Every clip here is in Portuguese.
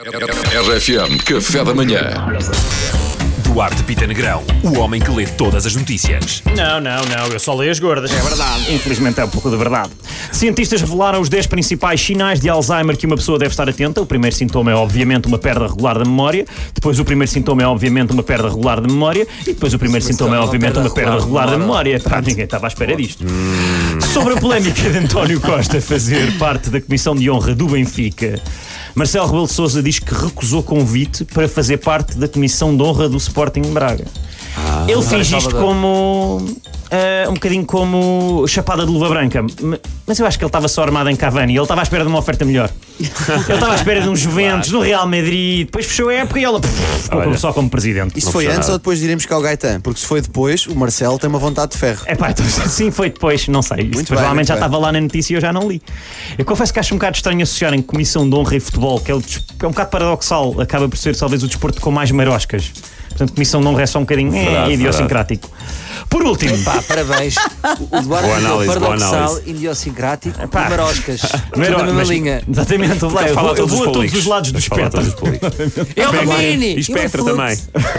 RFM Café da Manhã. Duarte Pita Negrão, o homem que lê todas as notícias. Não, eu só leio as gordas. É verdade. Infelizmente é um pouco de verdade. Cientistas revelaram os 10 principais sinais de Alzheimer que uma pessoa deve estar atenta. O primeiro sintoma é, obviamente, uma perda regular da memória. Depois o primeiro sintoma é, obviamente, uma perda regular da memória. E depois o primeiro sintoma é, obviamente, uma perda regular da memória. Pá, ninguém estava à espera disto. Sobre a polémica de António Costa fazer parte da Comissão de Honra do Benfica, Marcelo Rebelo de Sousa diz que recusou convite para fazer parte da Comissão de Honra do Sporting Braga. Ele fez isto como... um bocadinho como chapada de luva branca. Mas eu acho que ele estava só armado em Cavani. Ele estava à espera de uma oferta melhor. Ele estava à espera de um Juventus, do Real Madrid. Depois fechou a época e ele ficou só como presidente. Isso foi antes ou depois de iremos cá ao Gaetan? Porque se foi depois, o Marcelo tem uma vontade de ferro. Então, sim, foi depois, não sei. Provavelmente já estava lá na notícia e eu já não li. Eu confesso que acho um bocado estranho associarem Comissão de Honra e Futebol, que é um bocado paradoxal. Acaba por ser talvez o desporto com mais maroscas. Portanto, Comissão de Honra é só um bocadinho idiosincrático. Por último... Pá, parabéns. O Duarte é paradoxal, idiosincrático e maroscas. Tudo na mesma linha. Exatamente. Eu vou a todos os lados do espectro. É o Mini! E espectro também.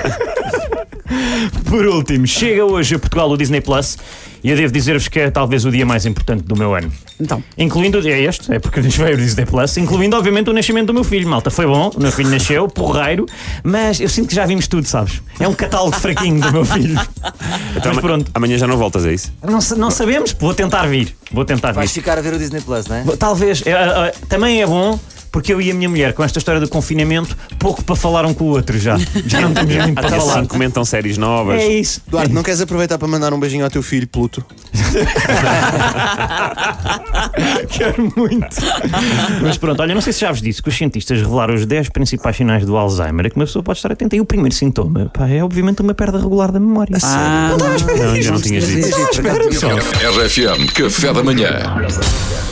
Por último, chega hoje a Portugal o Disney Plus e eu devo dizer-vos que é talvez o dia mais importante do meu ano. Então. Incluindo, é porque veio o Disney Plus, incluindo obviamente o nascimento do meu filho. Malta, foi bom, o meu filho nasceu, porreiro, mas eu sinto que já vimos tudo, sabes? É um catálogo fraquinho do meu filho. Então, mas pronto. Amanhã já não voltas, é isso? Não sabemos, vou tentar vir. Vais ficar a ver o Disney Plus, não é? Talvez. Também é bom. Porque eu e a minha mulher, com esta história do confinamento, pouco para falar um com o outro já. Já não temos muito para falar. Assim, comentam séries novas. É isso. Duarte, não queres aproveitar para mandar um beijinho ao teu filho, Pluto? Quero muito. Mas pronto, olha, não sei se já vos disse que os cientistas revelaram os 10 principais sinais do Alzheimer, que uma pessoa pode estar atenta. E o primeiro sintoma, é obviamente uma perda regular da memória. Não, ainda não tinhas dito. RFM Café da Manhã.